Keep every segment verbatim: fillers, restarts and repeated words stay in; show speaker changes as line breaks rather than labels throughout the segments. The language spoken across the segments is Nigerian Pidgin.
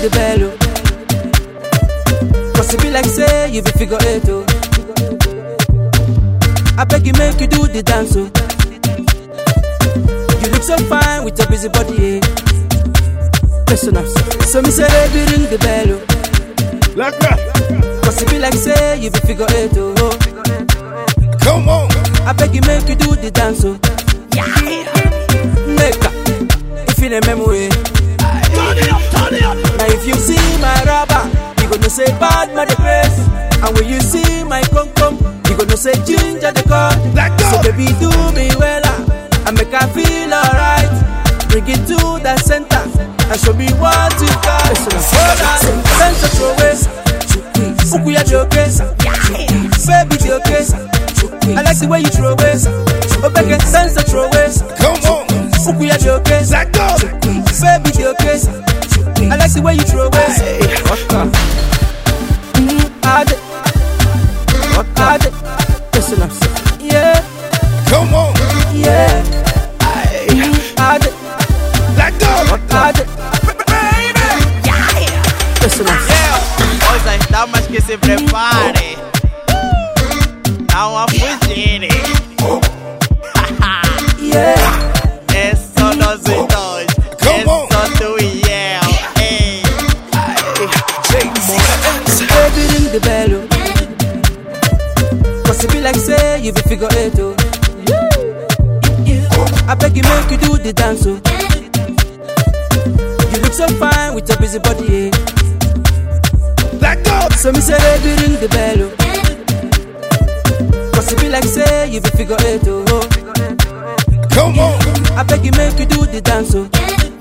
the bell, oh. Cause it be like say you be figure eight, oh. I beg you make you do the dance, oh. You look so fine with your busy body, eh. Listen up, so me say baby ring the bell, oh.
Like that.
Cause it be like say you be figure eight, oh.
Come on.
I beg you make you do the dance, oh. Make up, if you remember it.
Turn it up, turn it up.
Now if you see my rubber, you gonna say bad my the place. And when you see my cum cum, you gonna say ginger the car.
Let go.
So baby do me well, and make her feel alright. Bring it to the center and show me what you got. Sense of throw away, Uku ya joke, baby joke. I like the way you throw away. Oh, baby, sense of throw away.
Come on.
Uku ya joke,
Let go.
baby joke. I like the way you throw away. What up? Add it. What add it? Listen up, yeah.
Come on.
Yeah. Add it.
Let go.
What add it?
Baby.
Listen up.
Coisas dá mais que se prepare. Dá uma fugida.
Yeah.
É só nós dois. É só tu e eu. Ei.
Baby ring the bell, oh. Cause it be like say you be figure eight, oh. I beg you make you do the dance, oh. You look so fine with your busy body, eh.
Let go.
So me say baby ring the bell, oh. Cause it be like say you be figure eight, oh.
Come on.
I beg you make you do the dance, oh.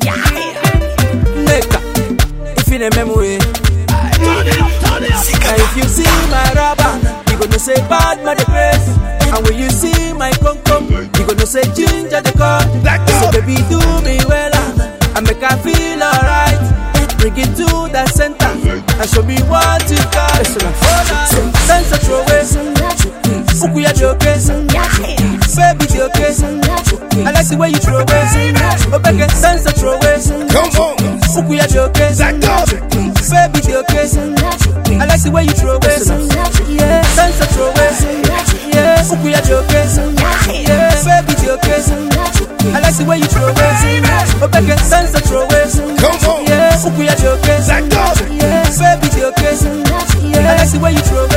Make up, if you remember it.
Turn it up, turn it up.
Now if you see my rubber, you gonna say bad my the place. And when you see my cum cum, you gonna say ginger the car.
Let go.
So baby do me well, and make her feel alright. Bring it to the center and show me what you got. Sense of throw away, Uku ya joke, baby joke. I like the way you throw away. Oh baby, sense of throw away,
Come on.
Uku ya joke,
Let go.
baby joke. I like the way you throw away. Yeah, sense of throw away. Yeah, Uku ya joke, yeah, baby joke. I like the way you throw away. Oh baby, sense of throw away.
Come on.
Yeah, Uku ya joke,
Let go.
yeah, baby joke. I like the way you throw away.